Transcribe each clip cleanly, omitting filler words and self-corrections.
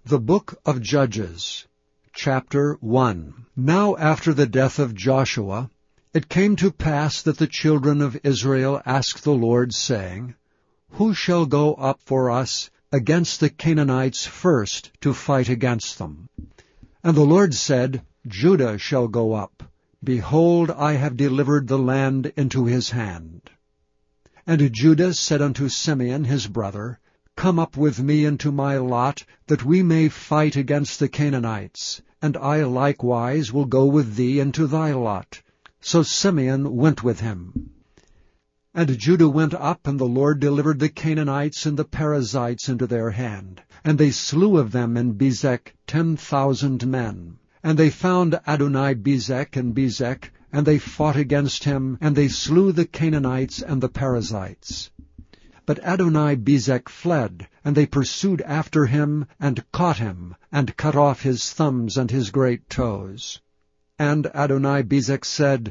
The Book of Judges, Chapter 1. Now after the death of Joshua, it came to pass that the children of Israel asked the Lord, saying, Who shall go up for us against the Canaanites first to fight against them? And the Lord said, Judah shall go up. Behold, I have delivered the land into his hand. And Judah said unto Simeon his brother, Come up with me into my lot, that we may fight against the Canaanites, and I likewise will go with thee into thy lot. So Simeon went with him. And Judah went up, and the Lord delivered the Canaanites and the Perizzites into their hand. And they slew of them in Bezek 10,000 men. And they found Adoni-Bezek in Bezek, and they fought against him, and they slew the Canaanites and the Perizzites. But Adoni-Bezek fled, and they pursued after him, and caught him, and cut off his thumbs and his great toes. And Adoni-Bezek said,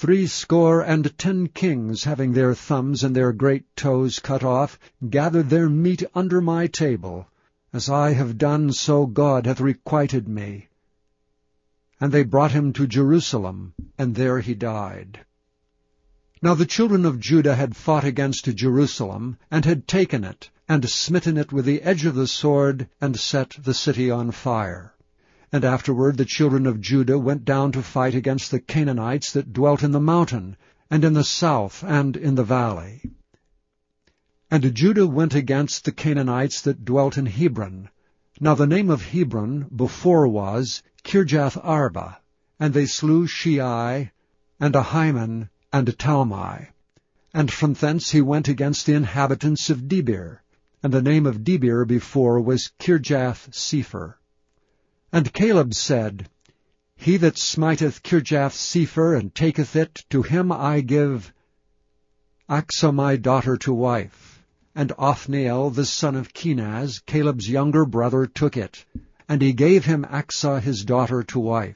70 kings, having their thumbs and their great toes cut off, gathered their meat under my table. As I have done, so God hath requited me. And they brought him to Jerusalem, and there he died. Now the children of Judah had fought against Jerusalem, and had taken it, and smitten it with the edge of the sword, and set the city on fire. And afterward the children of Judah went down to fight against the Canaanites that dwelt in the mountain, and in the south, and in the valley. And Judah went against the Canaanites that dwelt in Hebron. Now the name of Hebron before was Kirjath-Arba. And they slew Shei, and Ahiman, and Talmai. And from thence he went against the inhabitants of Debir. And the name of Debir before was Kirjath-Sepher. And Caleb said, He that smiteth Kirjath-Sepher, and taketh it, to him I give Achsah my daughter to wife. And Othniel the son of Kenaz, Caleb's younger brother, took it, and he gave him Achsah his daughter to wife.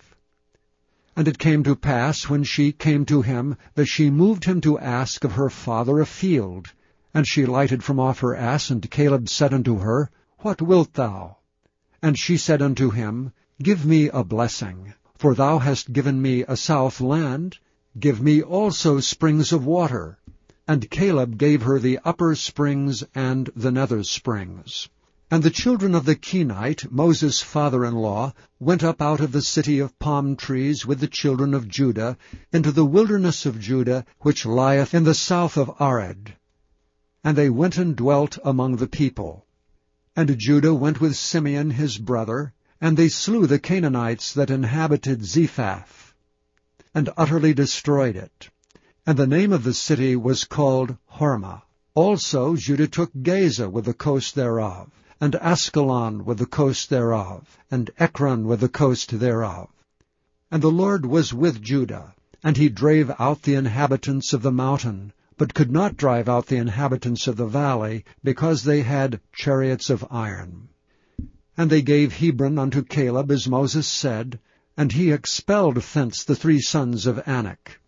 And it came to pass, when she came to him, that she moved him to ask of her father a field. And she lighted from off her ass, and Caleb said unto her, What wilt thou? And she said unto him, Give me a blessing, for thou hast given me a south land. Give me also springs of water. And Caleb gave her the upper springs and the nether springs. And the children of the Kenite, Moses' father-in-law, went up out of the city of palm trees with the children of Judah into the wilderness of Judah, which lieth in the south of Arad. And they went and dwelt among the people. And Judah went with Simeon his brother, and they slew the Canaanites that inhabited Zephath, and utterly destroyed it. And the name of the city was called Hormah. Also Judah took Gaza with the coast thereof, and Askelon with the coast thereof, and Ekron with the coast thereof. And the Lord was with Judah, and he drave out the inhabitants of the mountain, but could not drive out the inhabitants of the valley, because they had chariots of iron. And they gave Hebron unto Caleb, as Moses said, and he expelled thence the 3 sons of Anak.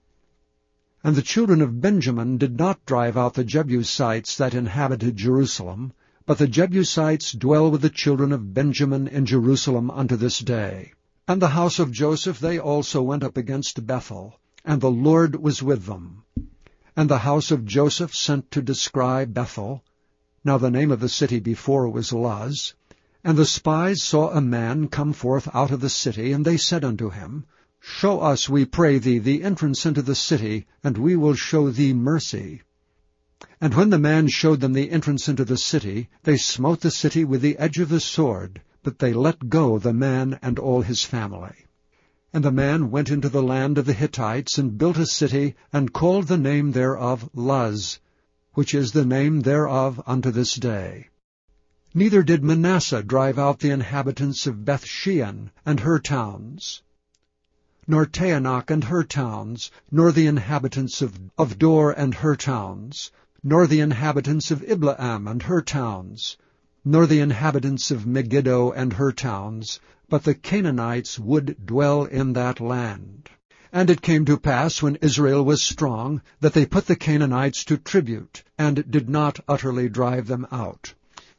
And the children of Benjamin did not drive out the Jebusites that inhabited Jerusalem, but the Jebusites dwell with the children of Benjamin in Jerusalem unto this day. And the house of Joseph they also went up against Bethel, and the Lord was with them. And the house of Joseph sent to descry Bethel. Now the name of the city before was Luz. And the spies saw a man come forth out of the city, and they said unto him, Show us, we pray thee, the entrance into the city, and we will show thee mercy. And when the man showed them the entrance into the city, they smote the city with the edge of the sword, but they let go the man and all his family. And the man went into the land of the Hittites, and built a city, and called the name thereof Luz, which is the name thereof unto this day. Neither did Manasseh drive out the inhabitants of Bethshean and her towns, nor Taanach and her towns, nor the inhabitants of Dor and her towns, nor the inhabitants of Ibleam and her towns, nor the inhabitants of Megiddo and her towns, but the Canaanites would dwell in that land. And it came to pass, when Israel was strong, that they put the Canaanites to tribute, and did not utterly drive them out.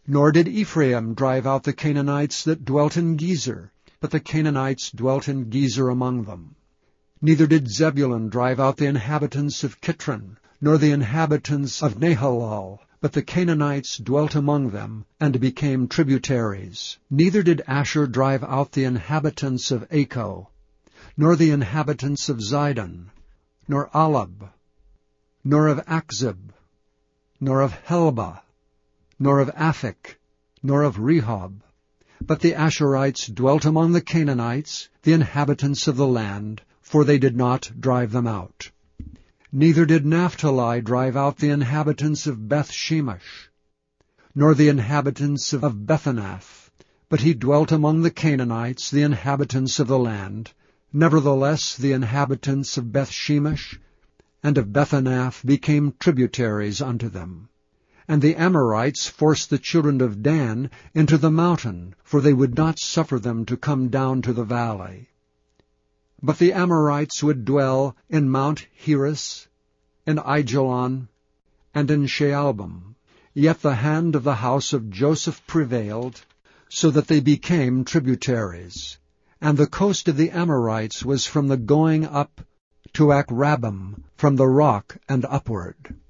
Nor did Ephraim drive out the Canaanites that dwelt in Gezer, but the Canaanites dwelt in Gezer among them. Neither did Zebulun drive out the inhabitants of Kitron, nor the inhabitants of Nahalal, but the Canaanites dwelt among them, and became tributaries. Neither did Asher drive out the inhabitants of Acco, nor the inhabitants of Zidon, nor Alab, nor of Achzib, nor of Helba, nor of Aphik, nor of Rehob. But the Asherites dwelt among the Canaanites, the inhabitants of the land, for they did not drive them out. Neither did Naphtali drive out the inhabitants of Beth-shemesh, nor the inhabitants of Bethanath, but he dwelt among the Canaanites, the inhabitants of the land. Nevertheless the inhabitants of Beth-shemesh and of Bethanath became tributaries unto them. And the Amorites forced the children of Dan into the mountain, for they would not suffer them to come down to the valley. But the Amorites would dwell in Mount Heres, in Aijalon, and in Shaalbim. Yet the hand of the house of Joseph prevailed, so that they became tributaries. And the coast of the Amorites was from the going up to Akrabbim, from the rock and upward.